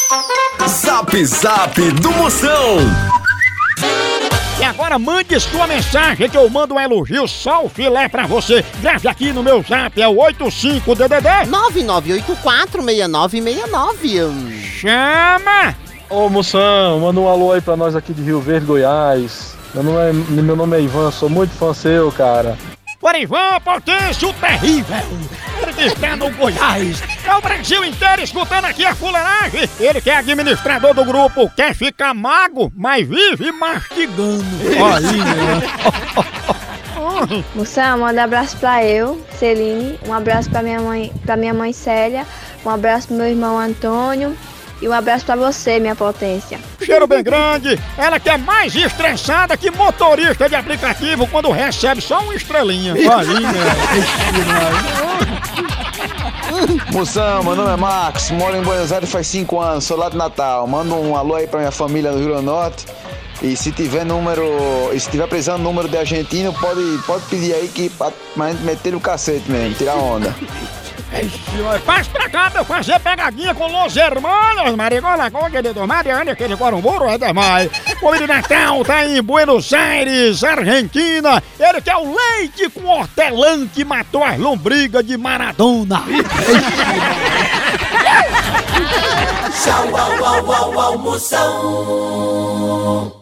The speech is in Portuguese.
Zap Zap do Moção. E agora mande sua mensagem que eu mando um elogio só o filé pra você. Grave aqui no meu zap, é o 85DDD 99846969. Chama! Ô Moção, manda um alô aí pra nós aqui de Rio Verde, Goiás. Meu nome é Ivan, sou muito fã seu, cara. Por Ivan Potência, o terrível. Ele que está no Goiás. É o Brasil inteiro escutando aqui a fuleiragem. Ele que é administrador do grupo, quer ficar mago, mas vive mastigando. Aí, né? Moção, manda um abraço pra eu, Celine, um abraço pra minha mãe Célia, um abraço pro meu irmão Antônio e um abraço pra você, minha potência. Cheiro bem grande, ela que é mais estressada que motorista de aplicativo quando recebe só uma estrelinha. Aí, né? Moção, meu nome é Marcos, moro em Buenos Aires faz 5 anos, sou lá de Natal. Manda um alô aí pra minha família no Rio Grande do Norte. E se tiver precisando número de argentino, pode pedir aí que pra gente meter o cacete mesmo, tirar onda. Passa pra cá pra eu fazer pegadinha com Los Hermanos, Marigola, querido Mariana, aquele Corumburo, é demais. O de Natal tá em Buenos Aires, Argentina. Ele que é o leite com hortelã que matou as lombrigas de Maradona. Tchau, au, au, au, au, Moção.